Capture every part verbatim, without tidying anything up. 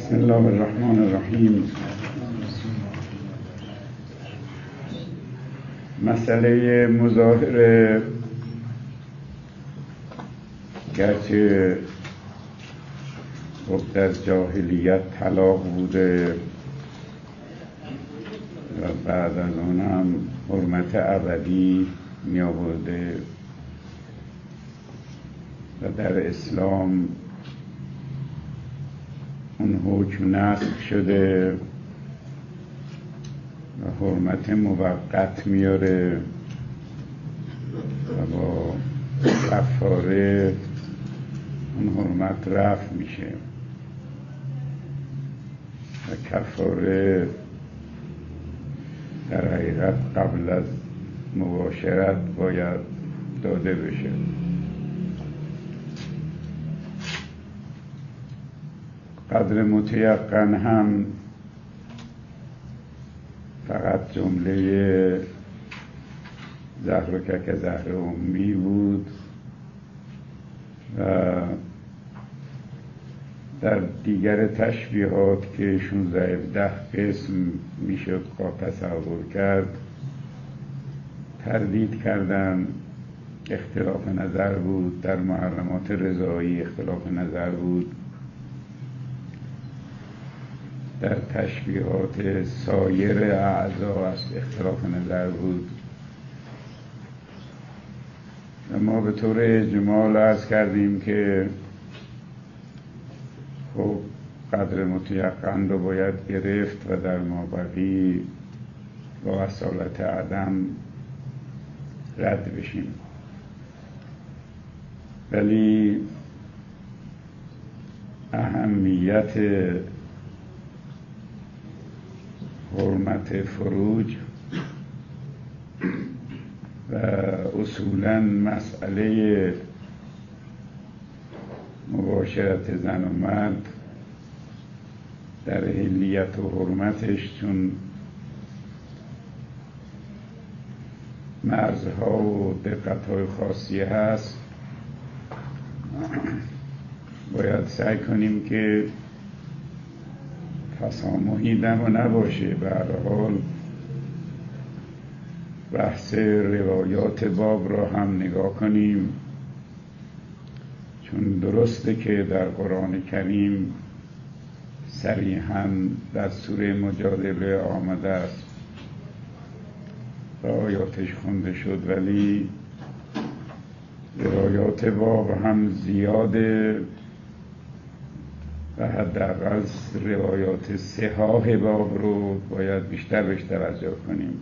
بسم الله الرحمن الرحیم. مسئله مظاهره گرچه خب در جاهلیت طلاق بوده و بعد از اون هم حرمت ابدی می آورده و در اسلام اون حکم نسخ شده و حرمت موقت میاره و با کفاره اون حرمت رفع میشه و کفاره در حقیقت قبل از مباشرت باید داده بشه. قدر متیقن هم فقط جمله زهرک که زهر امی بود و در دیگر تشبیهات که شانزده هفده قسم میشد تصور کرد تردید کردن، اختلاف نظر بود. در محرمات رضایی اختلاف نظر بود، در تشبیهات سایر اعضا است اختلاف نظر بود و ما به طور اجمال عرض کردیم که خب قدر متیقن رو باید گرفت و در مابقی با اصالت عدم رد بشیم. ولی اهمیت حرمت فروج و اصولاً مسئله مباشرت زن و مرد در حلیت و حرمتش چون مرزها و دقت‌های خاصی هست باید سعی کنیم که تسامحی دم و نباشه. به هر حال بحث روایات باب را هم نگاه کنیم، چون درسته که در قرآن کریم صریحاً در سوره مجادله آمده است و آیاتش خونده شد، ولی روایات باب هم زیاده و حداقل روایات صحاح باب رو باید بیشتر بهش توجه کنیم.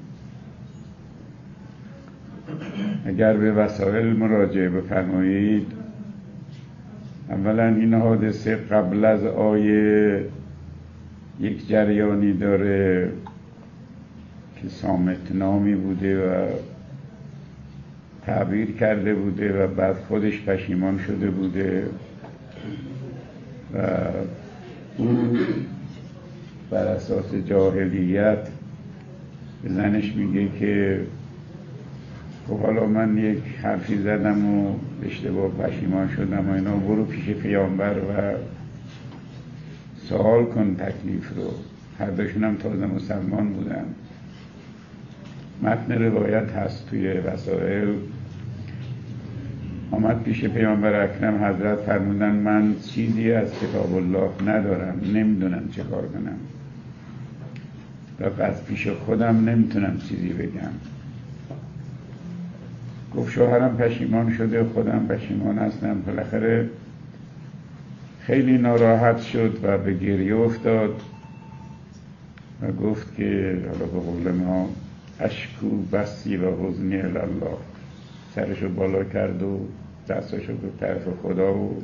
اگر به وسائل مراجعه بفرمایید، اولا این حادثه قبل از آیه یک جریانی داره که صامت نامی بوده و تعبیر کرده بوده و بعد خودش پشیمان شده بوده و او بر اساس جاهلیت به زنش میگه که خب حالا من یک حرفی زدم و اشتباه پشیمان شدم و اینا، برو پیش پیامبر و سوال کن تکلیف رو. هر دوشون هم تازه مسلمان بودن. متن روایت هست توی وسائل. آمد پیش پیامبر اکرم، حضرت فرمودن من چیزی از کتاب الله ندارم، نمیدونم چه کار کنم و از پیش خودم نمیتونم چیزی بگم. گفت شوهرم پشیمان شده، خودم پشیمان هستم. بالاخره خیلی ناراحت شد و به گریه افتاد و گفت که حالا به قول ما اشکو بسی و حزنی الله، سرشو بالا کرد و دستشو به طرف خدا و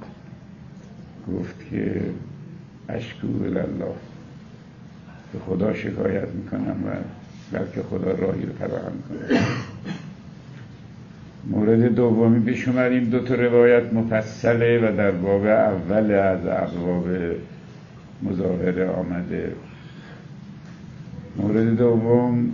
گفت که اشکو الله، به خدا شکایت میکنم و بلکه خدا راهی رو فراهم کنه. مورد دومی بشماریم دو تا روایت مفصله و در باب اول از ابواب مظاهره آمده. مورد دوم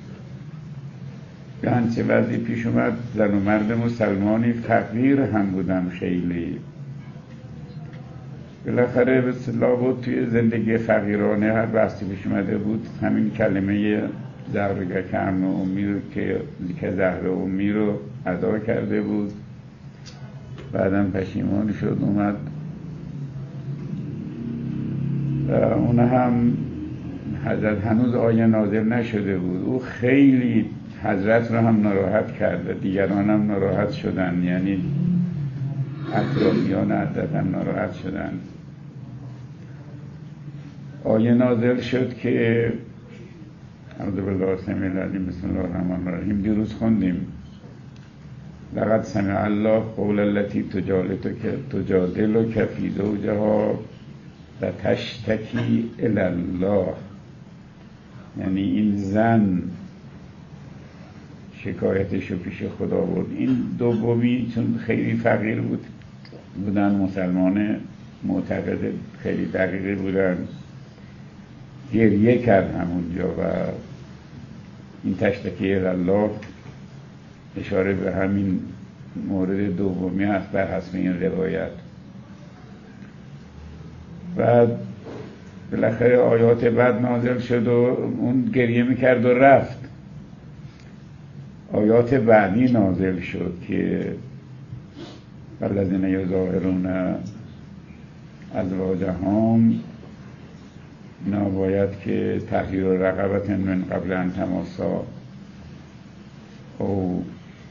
به هنچه وضعی پیش اومد زن و مرد مسلمانی فقیر هم بودن خیلی بالاخره به اصطلاح بود توی زندگی فقیرانه هر بحثی پیش اومده بود همین کلمه زهر کرم و امی رو که که زهر امی رو ادا کرده بود. بعدم پشیمان شد اومد اون هم حضرت هنوز آیه نازل نشده بود. او خیلی حضرت رو هم ناراحت کرده، دیگران هم ناراحت شدن، یعنی اطرافیان حضرت هم ناراحت شدن. آیه نازل شد که اعوذ بالله السمیع العلیم بسم الله الرحمن الرحیم. دیروز خوندیم لقد سمع الله قول التي تجادلك فی زوجها و تشتکی الی الله. یعنی این زن شکایتشو پیش خدا بود. این دومی چون خیلی فقیر بود بودن، مسلمان معتقد خیلی دقیقی بودن، گریه کرد همونجا و این تشتکی الی الله اشاره به همین مورد دومی هست بر حسب این روایت. بعد بالاخره آیات بعد نازل شد و اون گریه میکرد و رفت. آیات بعدی نازل شد که الذین یظاهرون ازواجهم، اینا باید که تحریر رقبة من قبل ان تماسا او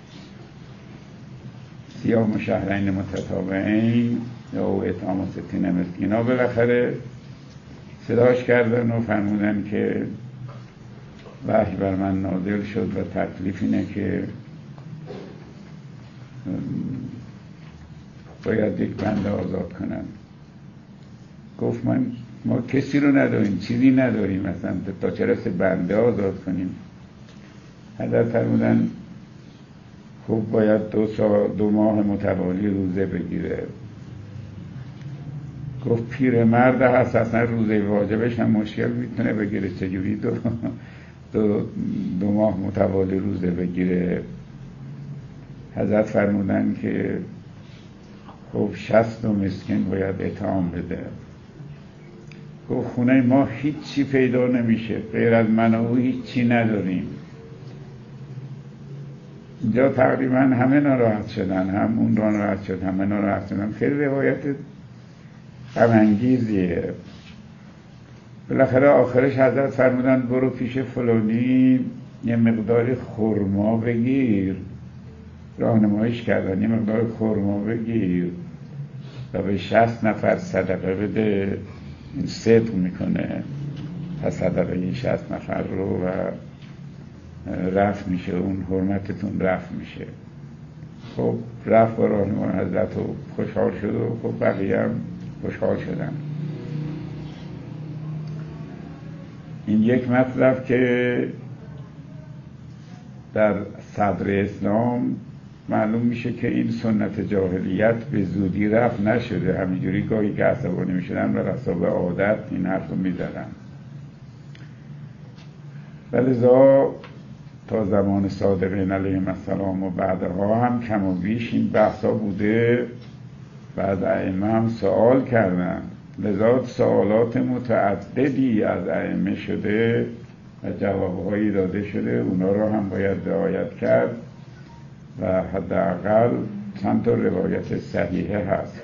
صیام شهرین متتابعین یا اطعام ستین مسکینا. بالاخره صداش کردن و فرمودن که وحی بر من نازل شد و تکلیف اینه که باید یک بنده آزاد کنن. گفت من ما کسی رو نداریم، چیزی نداریم، مثلا تا چه رسه بنده آزاد کنیم. حضرت فرمودن خب باید دو, سا دو ماه متوالی روزه بگیره. گفت پیر مرد هست اصلا روزه واجبش هم مشکل میتونه بگیره، چجوری دو, دو, دو ماه متوالی روزه بگیره؟ حضرت فرمودن که خب شصت مسکین باید اطعام بده. گفت خونه ما هیچی پیدا نمیشه غیر از من و او، هیچی نداریم. اینجا تقریبا همه ناراحت شدن، هم اون ناراحت شد، همه ناراحت شدن. خیلی روایت غم انگیزیه. بالاخره آخرش حضرت فرمودن برو پیش فلانی یه مقدار خرما بگیر. راهنماییش کردن یه مقدار خرما بگیر و به شصت نفر صدقه بده، این صدق میکنه صدقه این شصت نفر رو و رفت میشه، اون حرمتتون رفت میشه. خب رفت با راهنمای حضرت و خوشحال شد و خب بقیه هم خوشحال شدن. این یک مطلب که در صدر اسلام معلوم میشه که این سنت جاهلیت به زودی رفت نشده. همینجوری گاهی که عصبانی میشدن و حساب عادت این حرف رو میزدن. ولذا تا زمان صادقین علیهم السلام و بعدها هم کم و بیش این بحثا بوده. بعد ائمه هم سوال کردن، لذا سوالات متعددی از ائمه شده و جوابهایی داده شده، اونا رو هم باید رعایت کرد و حداقل چند تا روایت صحیحه هست.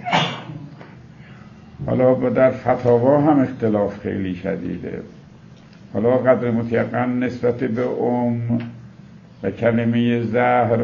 حالا در فتاوا هم اختلاف خیلی شدیده. حالا قدر متیقن نسبت به ام و کلمه زهر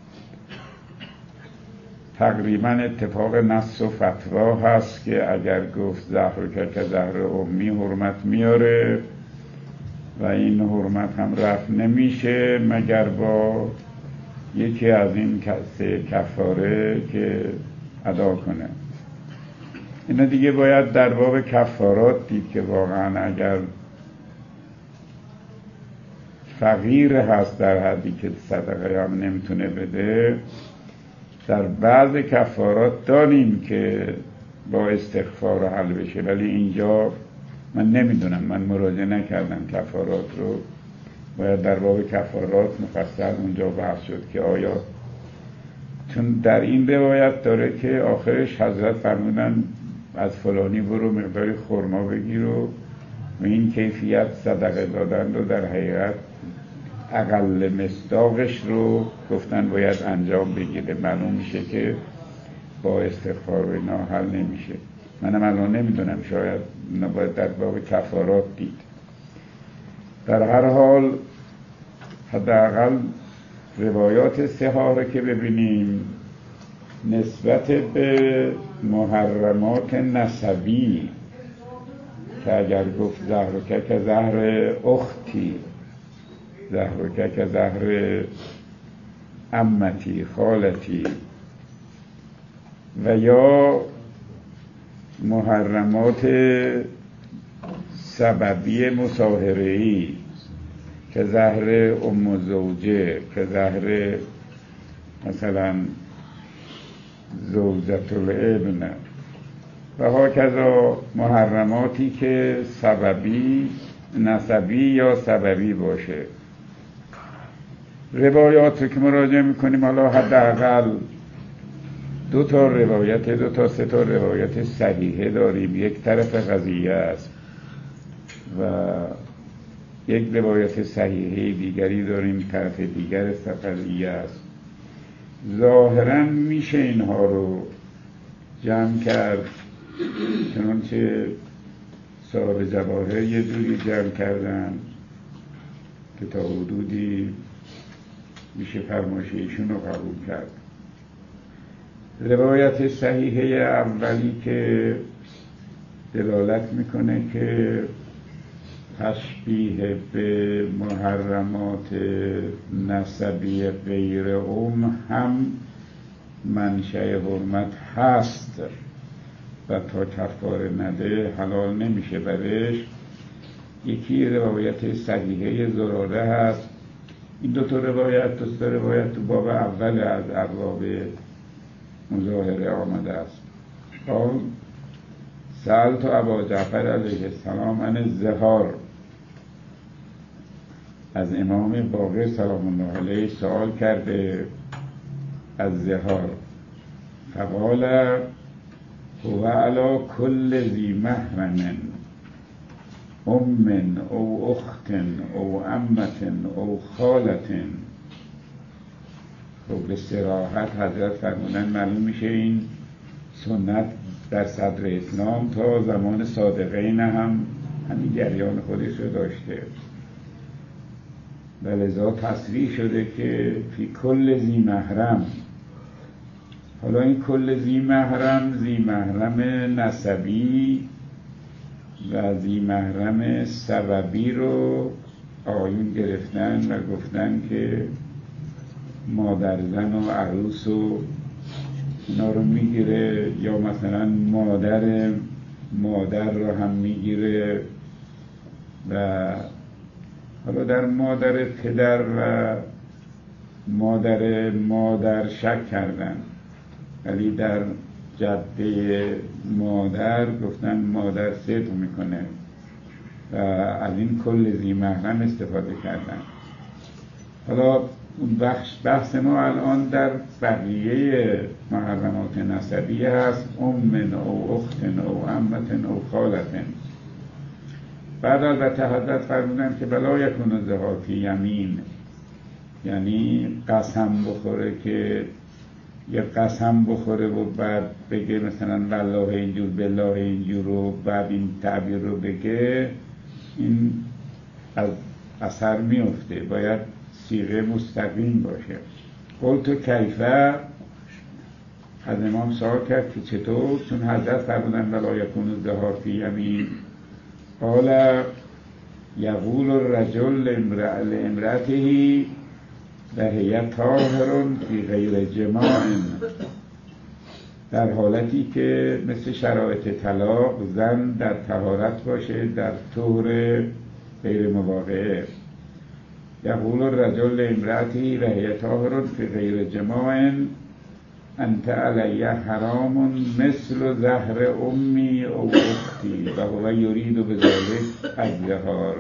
تقریبا اتفاق نص و فتوا هست که اگر گفت زهر که زهر امی حرمت میاره و این حرمت هم رفع نمیشه مگر با یکی از این سه کفاره که ادا کنه. اینا دیگه باید در باب کفارات دید که واقعا اگر فقیر هست در حدی که صدقه هم نمیتونه بده، در بعض کفارات داریم که با استغفار حل بشه، ولی اینجا من نمیدونم، من مراجعه نکردم کفارات رو. باید در باب کفارات مفصل اونجا بحث شد که آیا، چون در این روایت داره که آخرش حضرت فرمودن از فلانی برو مقداری خرما بگیر و این کیفیت صدقه دادن رو در حقیقت اقل مصداقش رو گفتن باید انجام بگیره. معلوم میشه که با استغفار و اینا حل نمیشه. منم الان نمیدونم، شاید نباید در باب کفارات دید. در هر حال حداقل روایات سحاره که ببینیم نسبت به محرمات نسبی که اگر گفت زهرک که زهر اختی، زهرک که زهر عمتی خالتی، و یا محرمات سببی مصاهره‌ای که زهر ام زوجه، که زهر مثلا زوجت الابن و هاکذا محرماتی که سببی نسبی یا سببی باشه. روایات رو که مراجعه میکنیم حالا حداقل دو تا روایت دو تا سه تا روایت صحیحه داریم، یک طرف قضیه است، و یک روایت صحیحه دیگری داریم طرف دیگر قضیه است. ظاهرا میشه اینها رو جمع کرد، چنانچه صاحب جواهر یه جوری جمع کردن که تا حدودی میشه فرمایش ایشون رو قبول کرد. روایت صحیحه اولی که دلالت میکنه که تشبیه به محرمات نسبی غیر ام هم منشأ حرمت هست و تا کفاره نده حلال نمیشه برش. یکی روایت صحیحه زراده هست. این دو تا روایت دو تا روایت تو باب اول از ابواب مظاهره آمده است. قال سألت ابا جعفر علیه السلام عن الزهار، از امام باقر سلام الله علیه سوال کرده از زهار. فقال هو علی کل ذی محرم ام او اخت او عمت او خالت. خب به صراحت حضرت فرمودن معلوم میشه این سنت در صدر اسلام تا زمان صادقین هم همین جریان خودش رو داشته و لذا تصریح شده که فی کل ذی محرم. حالا این کل ذی محرم، ذی محرم نسبی و ذی محرم سببی رو آیون گرفتن و گفتن که مادر زن و عروس و اینا رو میگیره، یا مثلا مادر مادر رو هم میگیره. و حالا در مادر پدر و مادر مادر شک کردن، ولی در جده مادر گفتن مادر صدق میکنه و از این کل ذی محرم استفاده کردن. حالا بخش بحث ما الان در بقیه محرمات نسبیه هست، ام او اخت او عمت او خالت. بعد البته حضرت فرمودن که بلا یکون الزهار فی یمین، یعنی قسم بخوره که یه قسم بخوره و بعد بگه مثلا والله اینجور بالله اینجور و بعد این تعبیر رو بگه، این از اثر میفته، باید صیغه مستقیم باشه. قلت کیفه، از امام سوال کرد که چطور، چون حضرت فرمودن ولا یکون الزهار فی یمین. قال یقول الرجل لامرأته و هی طاهر فی غیر جماع، در حالتی که مثل شرایط طلاق زن در طهارت باشه در طهر غیر مواقعه. یقول الرجل لامرأته و هی طاهر فی غیر جماع انت علی حرام مثل زهر امی او اختی و هو یرید بذلک الزهار.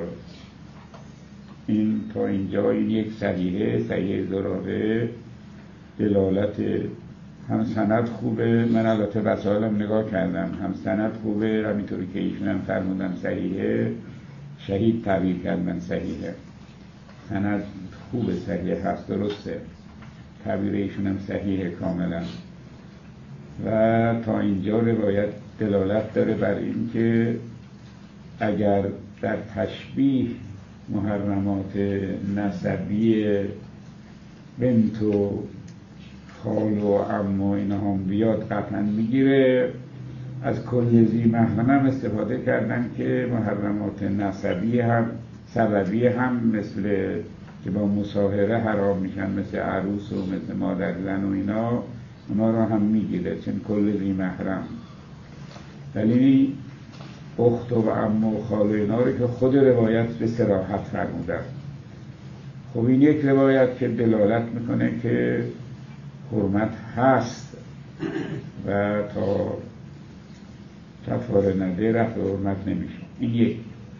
این تا اینجا این یک صحیحه صحیحه زراده دلالت هم سند خوبه، من البته وسایلم نگاه کردم، هم سند خوبه، همینطوری که ایشون هم فرمودن صحیحه، شهید تعبیر کردن صحیحه، سند خوبه، صحیح هست، درسته، تعبیر ایشون هم صحیحه کاملا. و تا اینجا روایت دلالت داره بر این که اگر در تشبیه محرمات نسبی بنت و خال و عم و اینا هم بیاد قطعا میگیره. از کل ذی محرم استفاده کردن که محرمات نسبی هم سببی هم مثل که با مصاهره حرام میشن، مثل عروس و مثل مادر زن و اینا، اونا رو هم میگیره، چون کل ذی محرم. ولی اخت و عم و خال و اینا رو که خود روایت به صراحت فرمودن. خب این یک روایت که دلالت میکنه که حرمت هست و تا کفاره نده رفع حرمت نمیشه. این یک.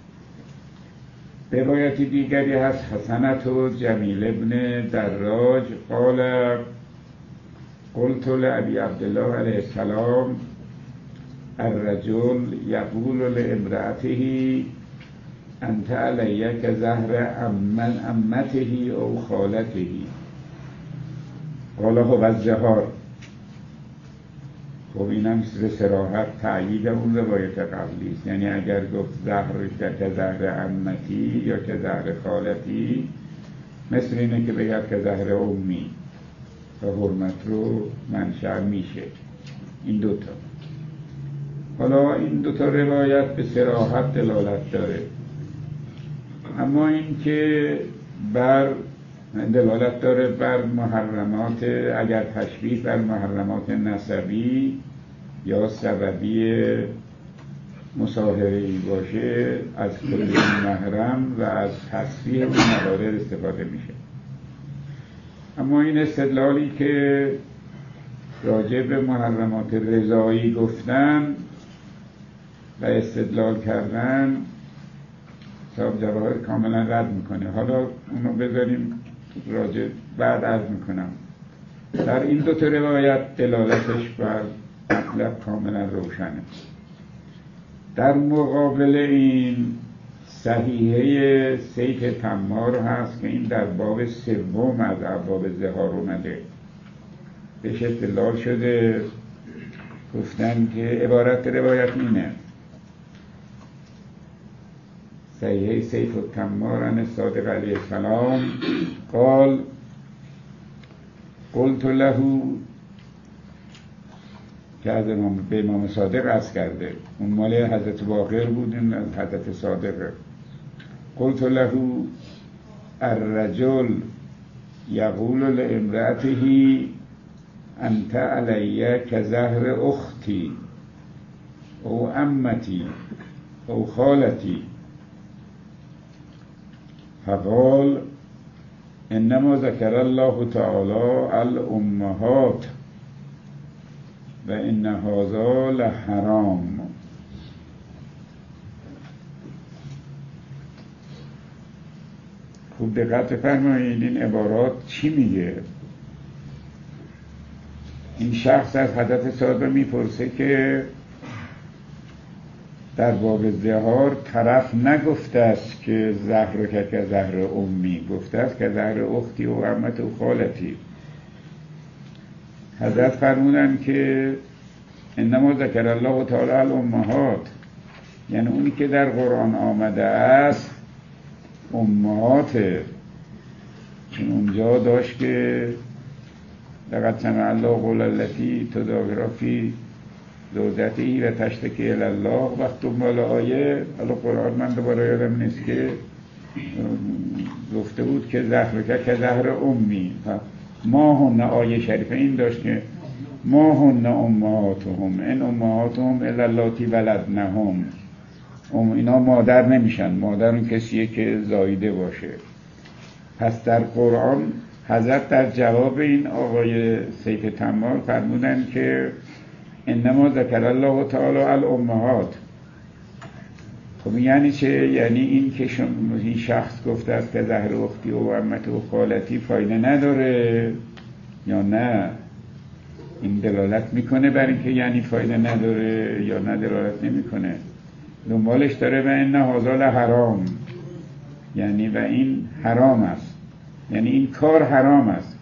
روایت دیگری هست حسنت و جمیل ابن دراج قال قلت لأبي عبدالله علیه السلام الرجل یقول لامرأته انت علی کظهر عمته او خالته قال هو الظهار. خب اینم به صراحت تأیید اون روایت قبلی است، یعنی اگر گفت زهر که زهر عمتی یا که زهر خالتی، مثل اینه که بگید که زهر امی و حرمت رو منشأ میشه. این دوتا، حالا این دوتا روایت به صراحت دلالت داره، اما این که بر دلالت داره بر محرمات، اگر تشبیه بر محرمات نسبی یا سببی مصاهره‌ای باشه، از کل محرم و از تصریح اون موارد استفاده میشه. اما این استدلالی که راجع به محرمات رضایی گفتن و استدلال کردن، صاحب جواهر کاملا رد میکنه. حالا اونو بذاریم راجع بعد عرض میکنم. در این دو تا روایت دلالتش بر مطلب کاملا روشنه. در مقابل این صحیحه سیف تمار هست که این در باب سوم از ابواب زهار اومده، بهش استدلال شده، گفتن که عبارت روایت اینه: صحیحه سیف التمار عن الصادق علیه السلام قال قلت له، که از امام به امام صادق عرض کرده، اون مال حضرت باقر بود، این از حضرت صادقه. قلت له الرجل یقول لامرأته انت علی کظهر اختی او عمتی او خالتی فقال انما ذکر الله تعالی الامهات و ان هذا لحرام. خوب دقت فرمایید این عبارات چی میگه. این شخص از حضرت صادق میپرسه که در باب زهار طرف نگفته است که زهر که زهر امی، گفته است که زهر اختی و عمت و خالتی. حضرت فرمودن که انما ذکر الله تعالی الامهات، یعنی اونی که در قرآن آمده است امهاته، چون اونجا داشت که لقد سمع الله قول التي تداور فی زوجته و تشتکی الی الله. وقت دنبال آیه، حالا قرآن من دوباره یادم نیست که گفته بود که زهر که زهر امی، ما هن آیه شریفه این داشت که ما هن امهاتهم ان امهاتهم الا اللاتی ولدنهم، اینا مادر نمیشن، مادر اون کسیه که زاییده باشه. پس در قرآن حضرت در جواب این آقای سیف تمار فرمودن که انما ذکر الله تعالی الامهات. خب یعنی چه؟ یعنی این که این شخص گفته است که زهر اختی و عمت و خالتی فایده نداره یا نه؟ این دلالت میکنه بر اینکه یعنی فایده نداره یا نه دلالت نمیکنه؟ دنبالش داره و ان هذا لحرام، یعنی و این حرام است، یعنی این کار حرام است.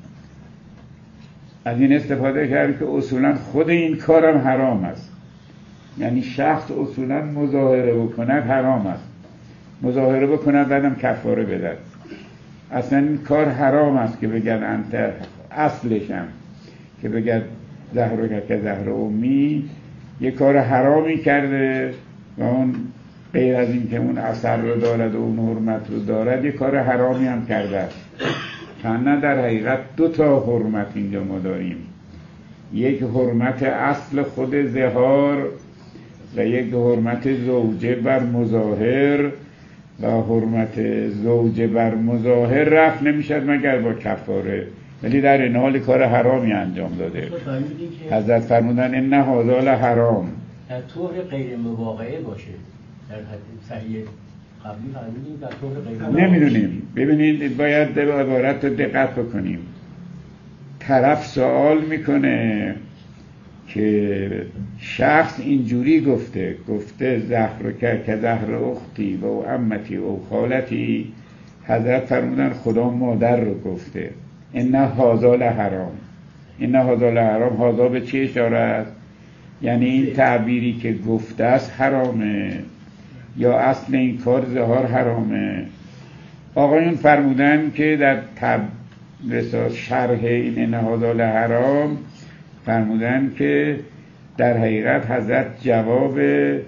از این استفاده کرد که اصولا خود این کارم حرام است، یعنی شخص اصولا مظاهره بکند حرام است، مظاهره بکند بعدم کفاره بدهد. اصلا این کار حرام است که بگن انت، اصلش هم که بگن زهر که زهر امی، یه کار حرامی کرده و اون غیر از این که اون اثر رو دارد و اون حرمت رو دارد یه کار حرامی هم کرده است. نه در حقیقت دو تا حرمت اینجا ما داریم، یک حرمت اصل خود ظهار و یک حرمت زوجه بر مظاهر، و حرمت زوجه بر مظاهر رفع نمیشد مگر با کفاره، ولی در این حال کار حرامی انجام داده. حضرت فرمودن ان هذا لحرام، در طور غیر مواقعه باشه. در صحیح قبلی فرمودیم در طور غیر نمیدونیم. ببینید باید به عبارت رو دقت بکنیم. طرف سوال میکنه که شخص اینجوری گفته، گفته زهر که که زهر اختی و عمتی و خالتی. حضرت فرمودن خدا مادر رو گفته. ان هذا لحرام، ان هذا لحرام. هذا به چی اشاره است؟ یعنی این تعبیری که گفته است حرامه یا اصل این کار ظهار حرامه. آقایون فرمودن که در تب شرح این ان هذا لحرام فرمودن که در حقیقت حضرت جواب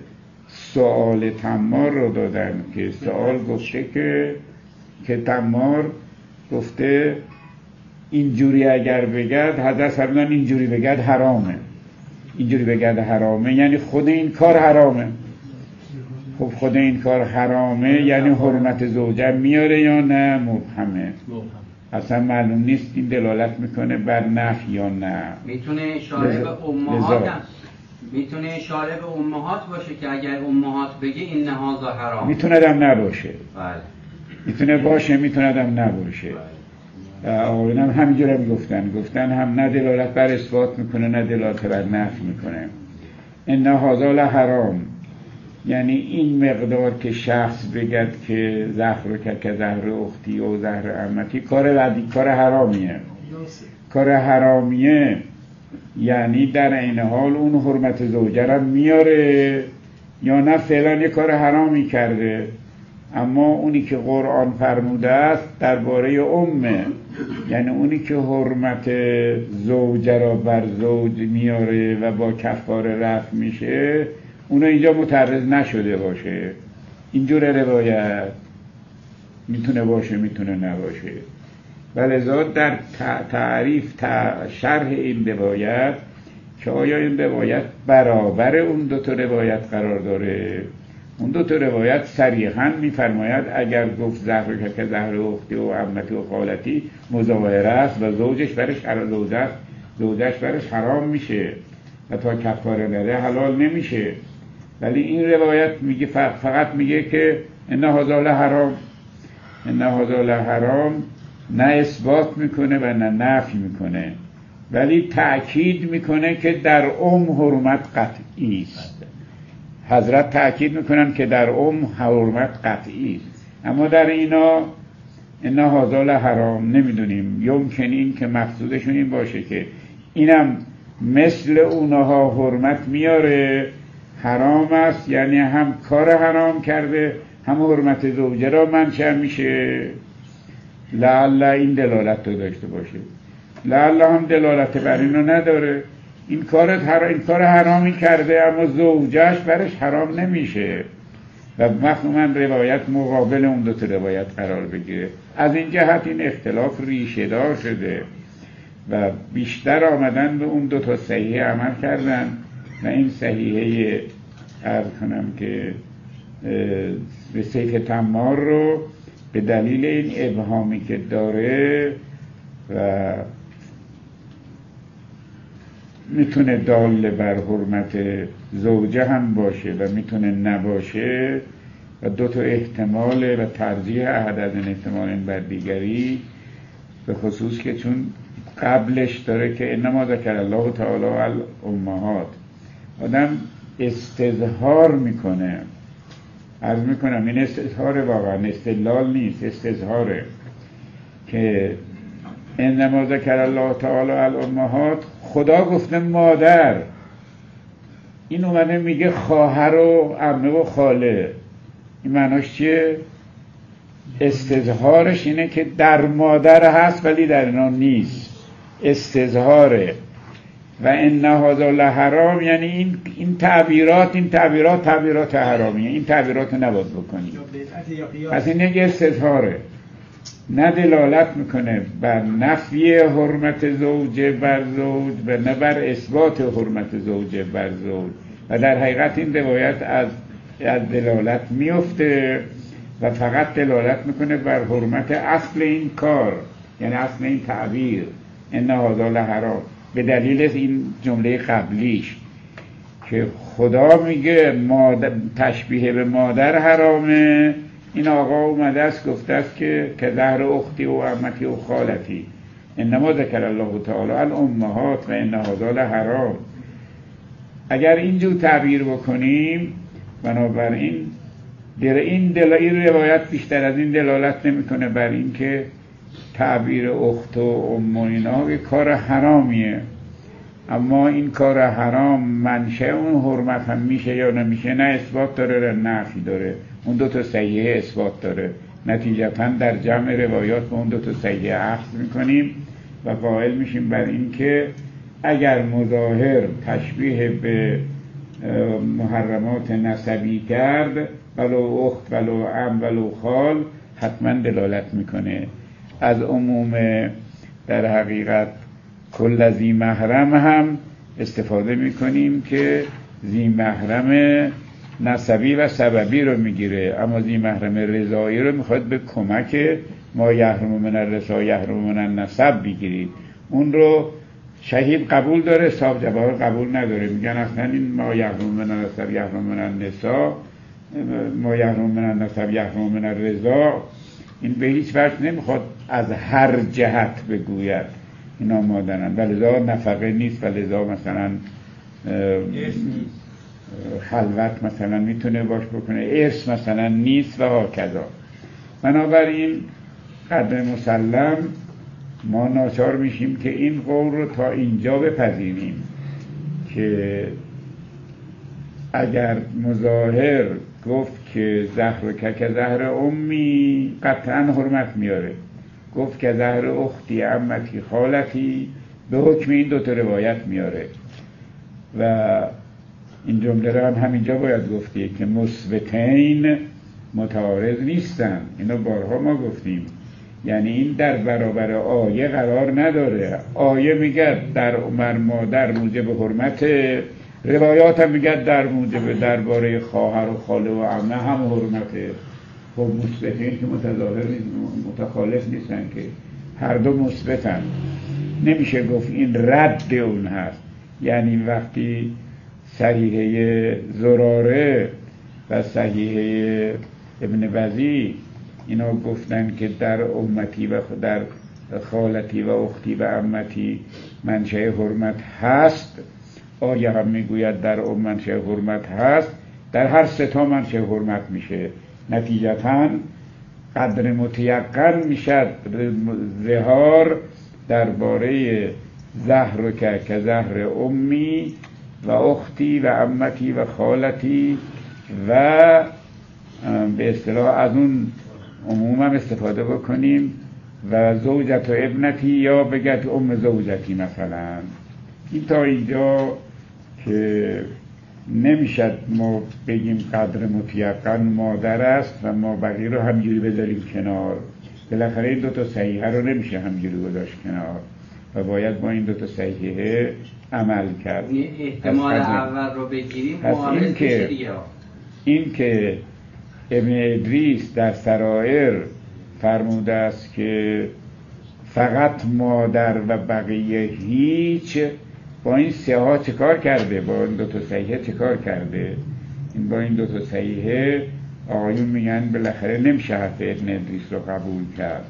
سوال تمار رو دادن که سوال گفته که که تمار گفته اینجوری اگر بگد، حضرت فرمودن اینجوری بگد حرامه، اینجوری بگد حرامه یعنی خود این کار حرامه. خب خود این کار حرامه یعنی حرمت زوجه میاره یا نه مبهمه؟ اصلا معلوم نیست این دلالت میکنه بر نفی یا نه. میتونه اشاره به امهات هم. میتونه اشاره به امهات باشه که اگر امهات بگه این هذا حرام، میتونه هم نباشه. بله. میتونه باشه میتونه هم نباشه. آقایون هم همینجور هم گفتن گفتن هم نه دلالت بر اثبات میکنه نه دلالت بر نفی میکنه. ان هذا لحرام یعنی این مقدار که شخص بگد که زهر که که زهر اختی و زهر عمتی کار ردی، کار حرامیه، کار حرامیه یعنی در این حال اون حرمت زوجه را میاره یا نه فعلا یه کار حرامی کرده. اما اونی که قرآن فرموده است درباره امه، یعنی اونی که حرمت زوجه را بر زوج میاره و با کفاره رفع میشه، اونو اینجا متعرض نشده باشه. اینجور روایت میتونه باشه میتونه نباشه. ولذا در تعریف شرح این روایت که آیا این روایت برابر اون دو تا روایت قرار داره، اون دو تا روایت صریحاً میفرماید اگر گفت زهر که زهر اختی و عمتی و خالتی مظاهره است و زوجش برش حرام، زوجش برش حرام میشه و تا کفاره نده حلال نمیشه. ولی این روایت میگه فقط میگه که ان هذا لحرام، ان هذا لحرام، نه اثبات میکنه و نه نفی میکنه، ولی تأکید میکنه که در ام حرمت قطعی است. حضرت تأکید میکنن که در ام حرمت قطعی است، اما در اینا ان هذا لحرام نمیدونیم. یمکن این که مقصودشون این باشه که اینم مثل اونها حرمت میاره، حرام است، یعنی هم کار حرام کرده هم حرمت زوجه را منشأ میشه. لعل این دلالت رو داشته باشه، لعل هم دلالت بر اینو نداره. این کار هر... این کار حرامی کرده اما زوجهش برش حرام نمیشه و مفهوما روایت مقابل اون دو تا روایت قرار بگیره. از این جهت این اختلاف ریشه دار شده و بیشتر آمدن به اون دو تا صحیحه عمل کردن و این صحیحه عرض کنم که به سیف تمار رو به دلیل این ابهامی که داره و میتونه دال بر حرمت زوجه هم باشه و میتونه نباشه و دو تا احتمال و ترجیح احد از این احتمال بر دیگری، به خصوص که چون قبلش داره که انما ذکر الله تعالی الامهات. آدم استظهار میکنه، عرض میکنم این استظهار واقعا استدلال نیست، استظهاره که انما ذکر الله تعالی الامهات، خدا گفته مادر، این اومده میگه خواهر و عمه و خاله. این معناش چیه؟ استظهارش اینه که در مادر هست ولی در اینا نیست، استظهاره. و ان هذا لحرام، یعنی این این تعبیرات این تعبیرات تعبیرات حرامیه، این تعبیرات نباید بکنی. پس این یک استظهاره، نه دلالت میکنه بر نفی حرمت زوج بر زوج و نه بر اثبات حرمت زوج بر زوج. و در حقیقت این روایت از از دلالت میفته و فقط دلالت میکنه بر حرمت اصل این کار، یعنی اصل این تعبیر ان هذا لحرام، به دلیل این جمله قبلیش که خدا میگه مادر، تشبیه به مادر حرامه. این آقا اومده است گفته است که که زهر اختی و عمتی و خالتی انما ذکر الله تعالی الامهات و ان هذا لحرام. اگر اینجور تعبیر بکنیم بنابراین در این دل این روایت بیشتر از این دلالت نمیکنه بر این که تعبیر اخت و ام و اینا کار حرامیه. اما این کار حرام منشأ اون حرمت هم میشه یا نمیشه، نه اثبات داره نه نفی داره. اون دو تا صحیحه اثبات داره. نتیجتا در جمع روایات به اون دو تا صحیحه اخذ میکنیم و قائل میشیم بر این که اگر مظاهر تشبیه به محرمات نسبی کرد، ولو اخت ولو عم ولو خال، حتما دلالت میکنه. از عموم در حقیقت کل ذی محرم هم استفاده میکنیم که ذی محرم نسبی و سببی رو میگیره، اما ذی محرم رضایی رو میخواد به کمک ما یحرم من الرضا یحرم من النسب بگیرید. اون رو شهید قبول داره، صاحب جواهر قبول نداره. میگن اصلا این ما یحرم من النسب یحرم من النساء، ما یحرم من النسب یحرم من الرضا، این به هیچ وجه نمیخواد از هر جهت بگوید اینا مادرن، ولذا نفقه نیست، ولذا مثلا خلوت مثلا میتونه باش بکنه، ارث مثلا نیست و هاکذا. بنابراین قدر مسلم ما ناچار میشیم که این قول رو تا اینجا بپذیریم که اگر مظاهر گفت که زهر که که زهر امی، قطعا حرمت میاره. گفت که زهر اختی عمتی خالتی، به حکم این دوتا روایت میاره. و این جمله رو هم همینجا باید گفتیم که مثبتین متعارض نیستن. اینو بارها ما گفتیم، یعنی این در برابر آیه قرار نداره. آیه میگه در عمر مادر موجب حرمت، روایات هم میگه در موجب درباره خواهر و خاله و عمه هم حرمته. خب مثبتین که متظاهر متخالف نیستن، که هر دو مثبتن. نمیشه گفت این رد اون هست. یعنی وقتی صحیحه زراره و صحیحه ابن وزی اینا گفتن که در امتی و در خالتی و اختی و عمتی منشأ حرمت هست، آیه هم میگوید در ام منشأ حرمت هست، در هر سه تا منشأ حرمت میشه. نتیجتاً قدر متیقن میشد ظهار درباره زهر و که که زهر امی و اختی و عمتی و خالتی و به اصطلاح از اون عموم هم استفاده بکنیم و زوجت و ابنتی، یا بگت ام زوجتی مثلا. این تا اینجا که نمیشد ما بگیم قدر متیقن مادر است و ما بقیه رو همجوری بذاریم کنار. بالاخره این دوتا صحیحه رو نمیشه همجوری گذاشت کنار و باید با این دوتا صحیحه عمل کرد. احتمال اول رو بگیریم معارض میشه دیگه. این که ابن ادریس در سرائر فرموده است که فقط مادر و بقیه هیچ، با این سه ها چه کار کرده؟ با این دوتا صحیحه چه کار کرده؟ این با این دوتا صحیحه آقایون میگن بالاخره نمیشه حرف ابن ادریس رو قبول کرد.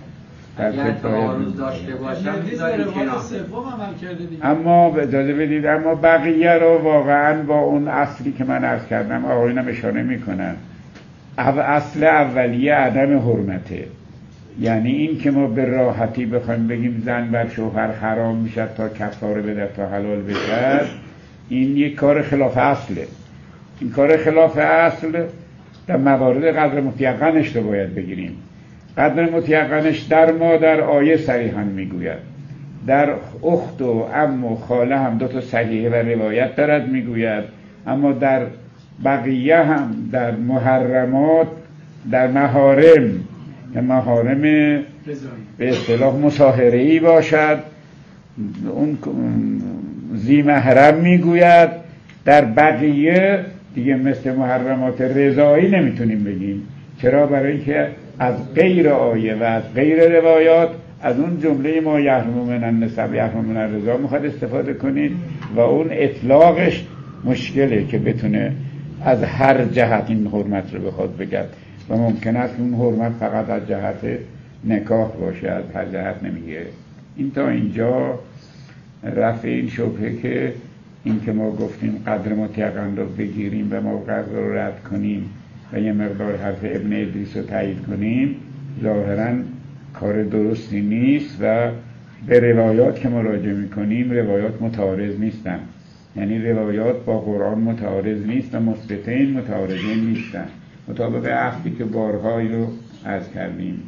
اگر تعارض داشته باشم میذاریم کنار. اما اجازه بدید، اما بقیه رو واقعا با اون اصلی که من عرض کردم آقایونم اشاره میکنن. اصل اولیه عدم حرمته، یعنی این که ما به راحتی بخوایم بگیم زن بر شوهر حرام میشد تا کفاره بده تا حلال بشه، این یک کار خلاف اصله. این کار خلاف اصل در موارد قدر متیقنش رو باید بگیریم. قدر متیقنش در مادر آیه صریحا میگوید، در اخت و عم و خاله هم دو تا صحیحه و روایت دارد میگوید، اما در بقیه هم در محرمات، در محارم که محارم به اصطلاح مصاهره‌ای باشد، اون ذی محرم میگوید. در بقیه دیگه مثل محرمات رضایی نمیتونیم بگیم. چرا؟ برای اینکه از غیر آیه و از غیر روایات، از اون جمله ما یحرم من النسب یحرم من الرضا میخواد استفاده کنید و اون اطلاقش مشکله که بتونه از هر جهت این حرمت رو بخواد بگد و ممکن است اون حرمت فقط از جهت نکاح باشه، از هر جهت نمیگه. این تا اینجا رفع این شبهه که این که ما گفتیم قدر متیقن رو بگیریم و موقع رو رد کنیم و یه مقدار حرف ابن ادریس رو تایید کنیم، ظاهراً کار درستی نیست و به روایات که مراجعه میکنیم روایات متعارض نیستن، یعنی روایات با قرآن متعارض نیست و مثبتین متعارضین نیستن، مطابق عهدی که بارهایی رو عرض کردیم.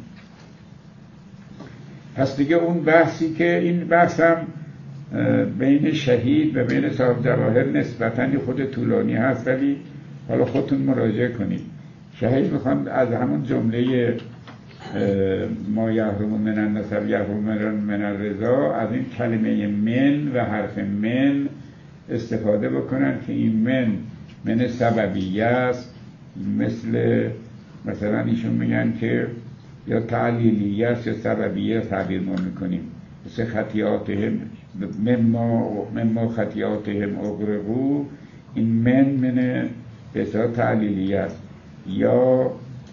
پس دیگه اون بحثی که این بحث هم بین شهید و بین صاحب جواهر نسبتاً خود طولانی هست، ولی حالا خودتون مراجعه کنید. شهید میخوام از همون جمله ما یحرم من النسب یحرم من الرضا از این کلمه من و حرف من استفاده بکنن که این من من سببیه است، مثل مثلا ایشون میگن که یا تعلیلیه است یا سببیه تعبیر ما میکنیم، مثل خطیاتهم مما مما خطیاتهم اغرقوا، این من من به اصطلاح تعلیلیه است، یا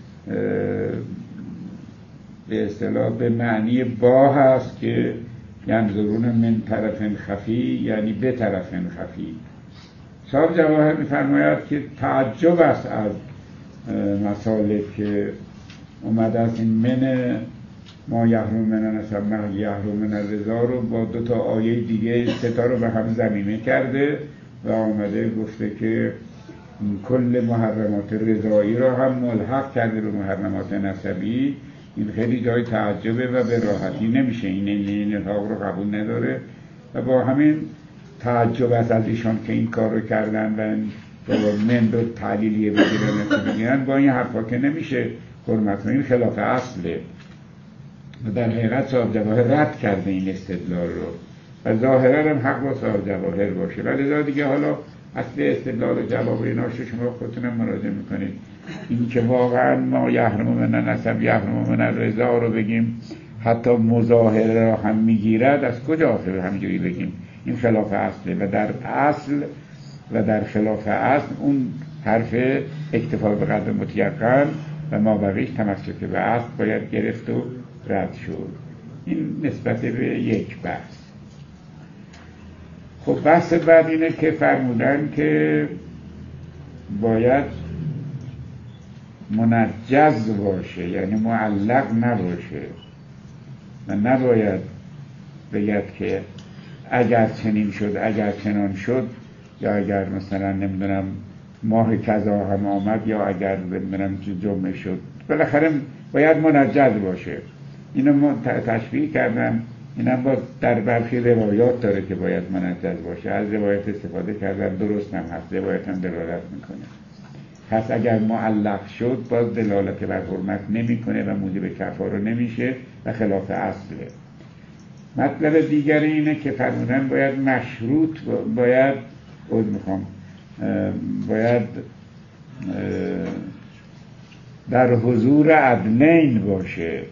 به اصطلاح به معنی با هست که ینظرون من طرف خفی، یعنی به طرف خفی. صاحب جواهر می‌فرماید که تعجب است از مسائلی که اومده است این من ما یحرم من النسب ما یحرم من الرضا رو با دو تا آیه دیگه سه تا رو به هم ضمیمه کرده و آمده گفته که کل محرمات رضایی رو هم ملحق کرده به محرمات نسبی. این خیلی جای تعجبه و به راحتی نمیشه این این الحاق رو قبول نداره و با همین تعجب است از ایشان که این کار رو کردن و من رو تعلیلیه بگیرن بگیرن با این حرفا که نمیشه حرمت. این خلاف اصله و در حقیقت صاحب جواهر رد کرده این استدلال رو و ظاهرا هم حق با صاحب جواهر باشه، ولی دیگه حالا اصل استدلال و جواب ایناش رو شما خودتونم مراجعه میکنید. این که واقعا ما یحرم من النسب یحرم من الرضا رو بگیم حتی مظاهره را هم میگیرد، از کجا آخر همینجوری بگیم؟ این خلاف اصله و در اصل و در خلاف اصل اون حرف اکتفا به قدر متیقن و ما بقیش تمسک به اصل باید گرفت و رد شد. این نسبت به یک بحث. خب بحث بعد اینه که فرمودن که باید منجز باشه، یعنی معلق نباشه و نباید بگید که اگر چنین شد اگر چنان شد یا اگر مثلا نمیدونم ماه کذا هم آمد یا اگر نمیدونم جمعه شد، بالاخره باید منجز باشه. اینو ما تشبیه کردم، اینم باز در برخی روایات داره که باید منجز باشه. از روایت استفاده کردن درست هم هست، روایت هم دلالت میکنه. پس اگر معلق شد باز دلالت بر حرمت نمیکنه و موجب کفاره نمیشه و خلاف اصله. مطلب دیگری اینه که فرمودن باید مشروط باید عذر میخوام باید در حضور عدلین باشه،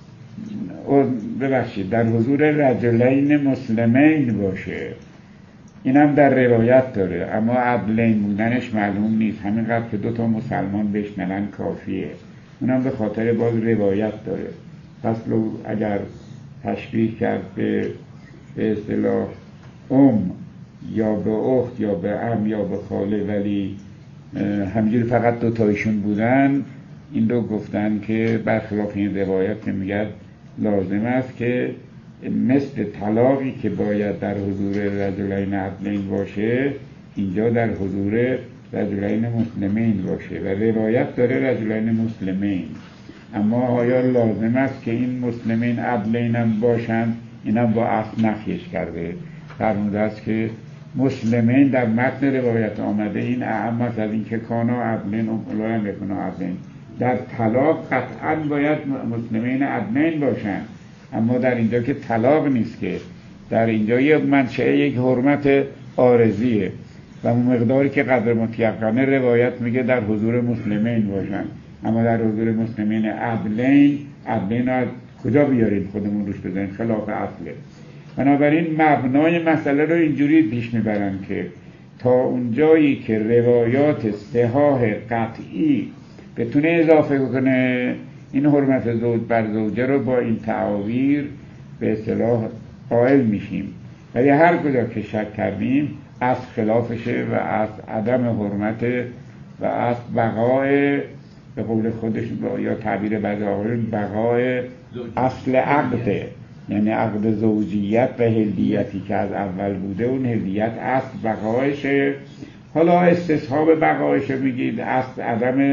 ببخشید در حضور رجلین مسلمین باشه. اینم در روایت داره اما عدلین بودنش معلوم نیست، همینقدر که دو تا مسلمان بشنون کافیه. اونم به خاطر باز روایت داره. پس لو اگر تشبیه کرد به به اصطلاح ام یا به اخت یا به عم یا به خاله ولی همینجوری فقط دو تایشون بودن، این رو گفتن که برخلاف این روایت که میگه لازم است که مثل طلاقی که باید در حضور رجلین عدلین باشه اینجا در حضور رجلین مسلمین باشه و روایت داره رجلین مسلمین، اما آیا لازم است که این مسلمین عدلین هم باشند؟ این هم با اصل نفیش کرده، فرموده است که مسلمین در متن روایت آمده این اعم است از این که کانا عدلین اولوان بکنا عدلین، در طلاق قطعا باید مسلمین عدلین باشند، اما در اینجا که طلاق نیست، که در اینجا یک منشأ یک حرمت عارضیه و مقداری که قدر متیقنه روایت میگه در حضور مسلمین باشن، اما در حضور مسلمین عدلین، عدلین از کجا بیارید خودمون روش بزنید؟ خلاف اصله. بنابراین مبنای مسئله رو اینجوری پیش میبرن که تا اونجایی که روایات صحاح قطعی بتونه اضافه کنه این حرمت زوج بر زوجه رو با این تعاویر به اصطلاح قائل میشیم، ولی هر کجا که شک کردیم از خلافشه و از عدم حرمت و از بقای به قول خودش یا تعبیر بعضی آقایون بقای اصل عقده، یعنی عقد زوجیت و هلدیتی که از اول بوده اون هلدیت اصل بقایشه. حالا استصحاب بقایشه میگید، اصل عدم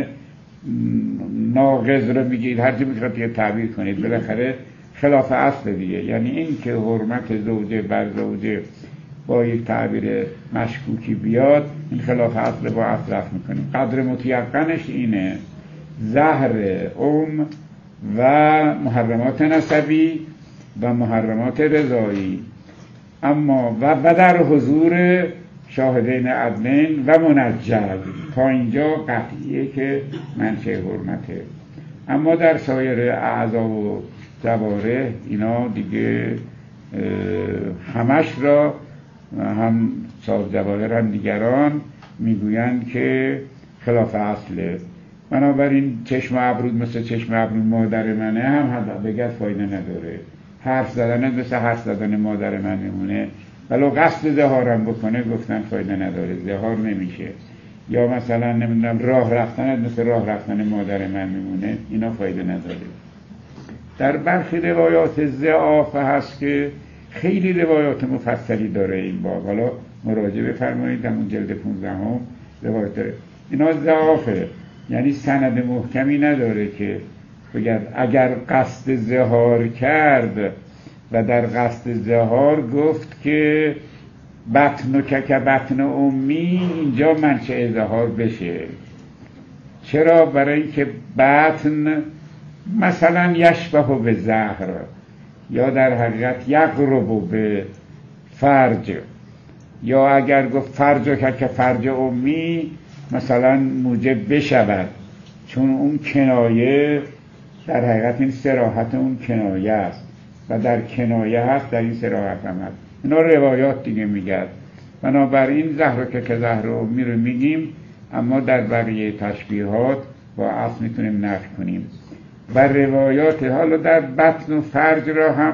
ناقض رو میگید، هر چی میخواد که تعبیر کنید، بالاخره خلاف اصل دیگه. یعنی این که حرمت زوجه بر زوجه با یک تعبیر مشکوکی بیاد این خلاف اصل با اصل رفت میکنیم. قدر متیقنش اینه زهر ام و محرمات نسبی و محرمات رضایی، اما و در حضور شاهدین عدلین و منجز تا اینجا قطعیه که منشأ حرمته، اما در سایر اعضا و جوارح اینا دیگه همش را هم ساز جواهر هم دیگران میگویند که خلاف اصله. بنابراین چشم ابرود مثل چشم ابرود مادر منه هم هم بگرد فایده نداره، حرف زدن مثل حرف زدن مادر من میمونه، ولو قصد زهارم بکنه گفتن فایده نداره، زهار نمیشه. یا مثلا نمیدونم راه رفتن مثل راه رفتن مادر من میمونه، اینا فایده نداره. در برخی روایات ضعاف هست که خیلی روایات مفصلی داره این باب، حالا مراجعه بفرمایید در اون جلد پانزده هم روایت داره. اینا ضعافه، یعنی سند محکمی نداره که بگه اگر قصد زهار کرد و در قصد زهار گفت که بطن و کک بطن امی اینجا منشأ زهار بشه. چرا؟ برای اینکه بطن مثلا یشبه به زهر یا در حقیقت یقرب به فرج، یا اگر گفت فرج و که فرج امی مثلا موجب بشود، چون اون کنایه در حقیقت این صراحت اون کنایه است و در کنایه هست در این صراحت هم هست. اینا روایات دیگه میگرد. بنابراین زهر که که زهر امی رو میگیم، اما در بقیه تشبیهات با اصل میتونیم نفی کنیم. و روایات حالا در بطن و فرج را هم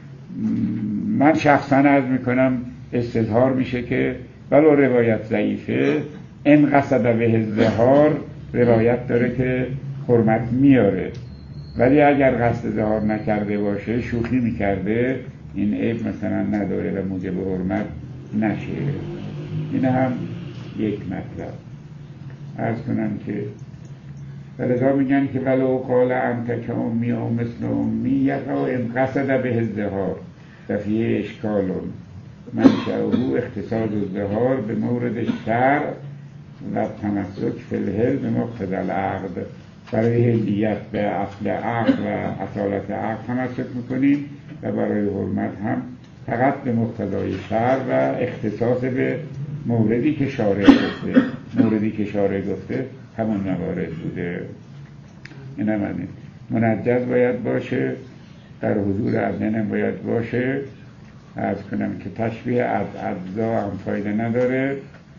من شخصا عرض میکنم استظهار میشه که ولو روایت ضعیفه ان قصد به الظهار روایت داره که حرمت میاره، ولی اگر قصد ظهار نکرده باشه شوخی میکرده این عیب مثلا نداره و موجب حرمت نشه. این هم یک مطلب. عرض کنم که ولذا میگن که ولو قال انت که امی و مثل امی یقع ان قصد به الظهار و فیه اشکال منشأه اختصاص الظهار به مورد شرع و تمسک فی الحل به مقتضی العقد. برای هلیت به اصل عقد و اصالت عقد تمسک میکنیم و برای حرمت هم فقط به مقتضای شرع و اختصاص به موردی که شارع گفته. موردی که شارع گفته همون موارد بوده. این هم همین منجز باید باشه، در حضور عدلین باید باشه. عرض کنم که تشبیه از اجزا هم فایده نداره.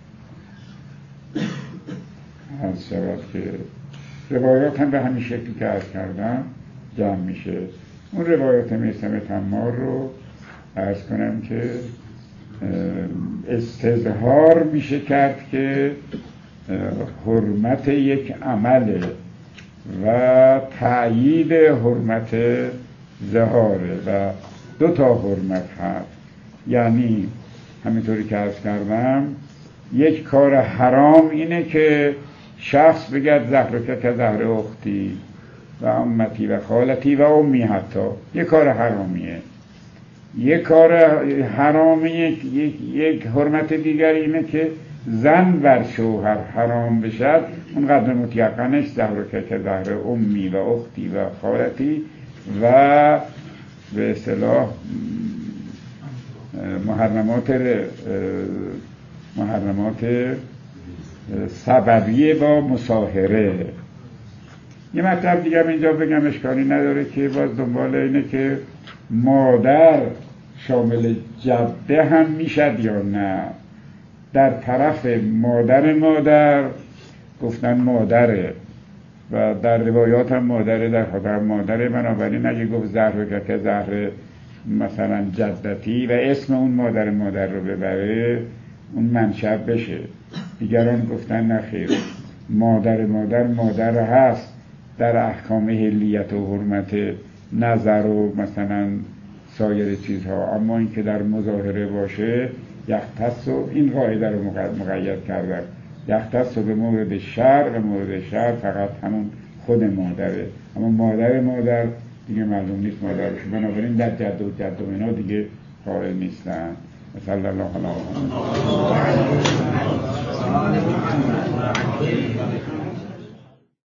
از شود که روایات هم به همین شکلی که عرض کردم جمع میشه. اون روایات میثم تمار رو عرض کنم که استظهار میشه کرد که حرمت یک عمله و تأیید حرمت ظهاره و دو تا حرمت هست. یعنی همینطوری که عرض کردم یک کار حرام اینه که شخص بگد زهرک که زهر اختی و امتی و خالتی و امی، حتی یک کار حرامیه. یک کار حرامی یک, یک, یک حرمت دیگر اینه که زن بر شوهر حرام بشد، اون قدر متیقنش زهرک که زهر امی و اختی و خالتی و به اصطلاح محرمات محرمات سببیه با مصاهره. یه مطلب دیگه هم اینجا بگم اشکالی نداره که باز دنبال اینه که مادر شامل جده هم میشد یا نه. در طرف مادر مادر گفتن مادره و در روایات هم مادره، در خاطر مادره، بنابراین اگه گفت زهر که زهر مثلا جدتی و اسم اون مادر مادر رو ببره اون منشأ بشه. دیگران گفتن نخیر، مادر مادر مادر هست در احکام حلیت و حرمت نظر و مثلا سایر چیزها، اما این که در مظاهره باشه یختص، و این قاعده رو مقید کردن، یختص به مورد شرع و مورد شرع فقط همون خود مادره، اما مادر مادر دیگه معلوم نیست مادرش، بنابراین در جد و جد و اینا دیگه قائل نیستن. صلی الله علیه و